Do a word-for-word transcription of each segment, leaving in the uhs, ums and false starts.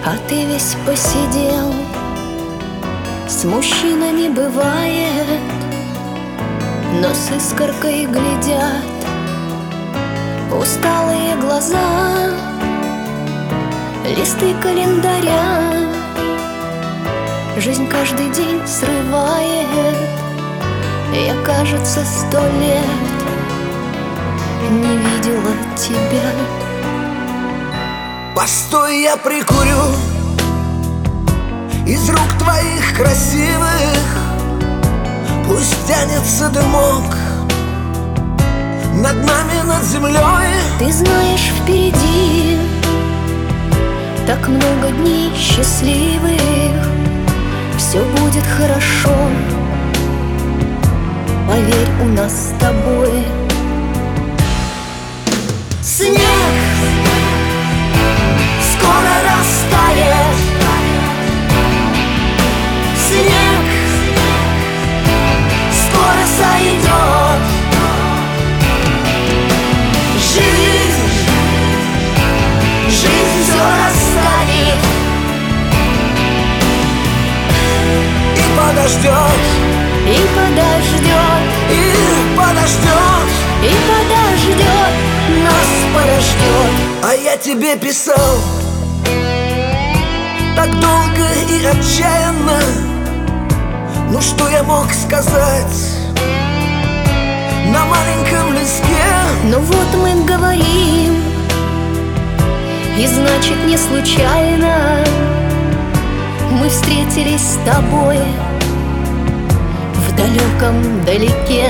А ты весь посидел, с мужчинами бывает, но с искоркой глядят усталые глаза, листы календаря. Жизнь каждый день срывает. Я, кажется, сто лет не видела тебя. Постой, я прикурю из рук твоих красивых. Пусть тянется дымок над нами, над землей. Ты знаешь, впереди так много дней счастливых. Все будет хорошо, поверь, у нас с тобой. Снег скоро растает, снег скоро сойдет. Жизнь, жизнь все растает И подождет, и подождет, и подождет, и подождет, нас подождет. А я тебе писал так долго и отчаянно. Ну что я мог сказать на маленьком листке? Ну вот мы говорим, и значит не случайно мы встретились с тобой в далеком далеке.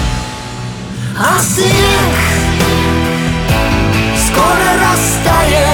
А снег скоро растает,